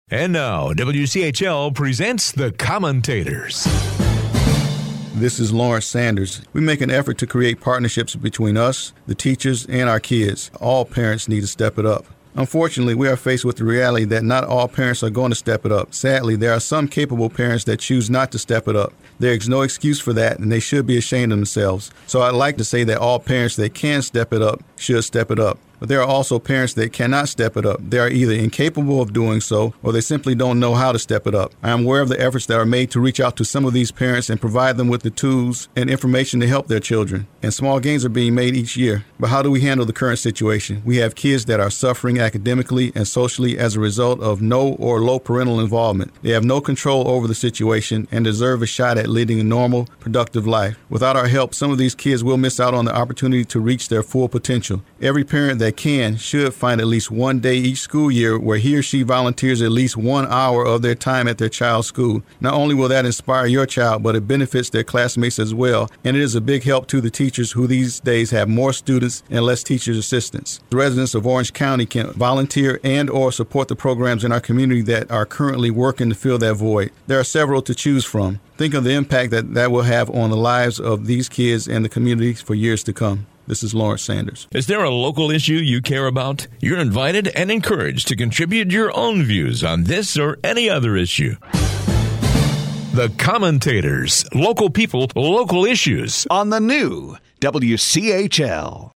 And now, WCHL presents The Commentators. This is Lawrence Sanders. We make an effort to create partnerships between us, the teachers, and our kids. All parents need to step it up. Unfortunately, we are faced with the reality that not all parents are going to step it up. Sadly, there are some capable parents that choose not to step it up. There is no excuse for that, and they should be ashamed of themselves. So I'd like to say that all parents that can step it up should step it up. But there are also parents that cannot step it up. They are either incapable of doing so, or they simply don't know how to step it up. I am aware of the efforts that are made to reach out to some of these parents and provide them with the tools and information to help their children. And small gains are being made each year. But how do we handle the current situation? We have kids that are suffering academically and socially as a result of no or low parental involvement. They have no control over the situation and deserve a shot at leading a normal, productive life. Without our help, some of these kids will miss out on the opportunity to reach their full potential. Every parent that should find at least one day each school year where he or she volunteers at least 1 hour of their time at their child's school. Not only will that inspire your child, but it benefits their classmates as well, and it is a big help to the teachers who these days have more students and less teachers' assistants. The residents of Orange County can volunteer and or support the programs in our community that are currently working to fill that void. There are several to choose from. Think of the impact that will have on the lives of these kids and the community for years to come. This is Lawrence Sanders. Is there a local issue you care about? You're invited and encouraged to contribute your own views on this or any other issue. The Commentators. Local people, local issues. On the new WCHL.